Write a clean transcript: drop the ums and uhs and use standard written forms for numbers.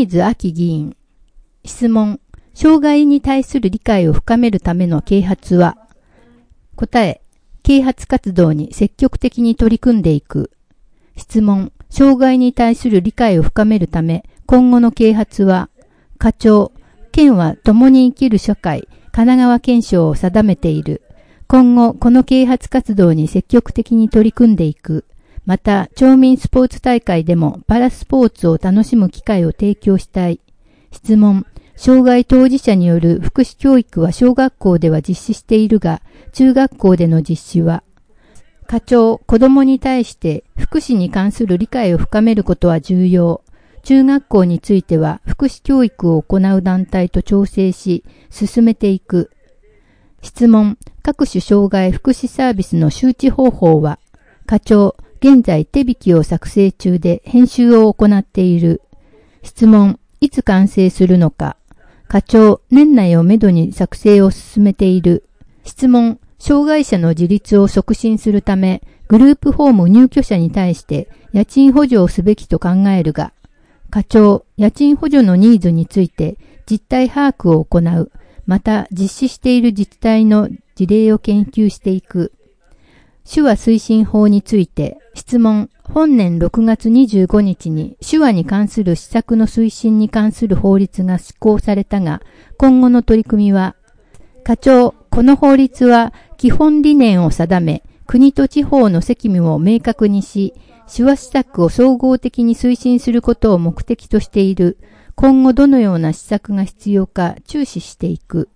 水明議員。質問。障害に対する理解を深めるための啓発は？答え。啓発活動に積極的に取り組んでいく。質問。障害に対する理解を深めるため、今後の啓発は？課長。県は共に生きる社会、神奈川県賞を定めている。今後、この啓発活動に積極的に取り組んでいく。また、町民スポーツ大会でもパラスポーツを楽しむ機会を提供したい。質問。障害当事者による福祉教育は小学校では実施しているが、中学校での実施は？課長、子供に対して福祉に関する理解を深めることは重要。中学校については福祉教育を行う団体と調整し、進めていく。質問。各種障害福祉サービスの周知方法は？課長、現在手引きを作成中で編集を行っている。質問。いつ完成するのか？課長、年内をめどに作成を進めている。質問。障害者の自立を促進するため、グループホーム入居者に対して家賃補助をすべきと考えるが、課長、家賃補助のニーズについて実態把握を行う。また、実施している自治体の事例を研究していく。手話推進法について、質問。本年6月25日に手話に関する施策の推進に関する法律が施行されたが、今後の取り組みは？課長、この法律は基本理念を定め、国と地方の責務を明確にし、手話施策を総合的に推進することを目的としている。今後どのような施策が必要か注視していく。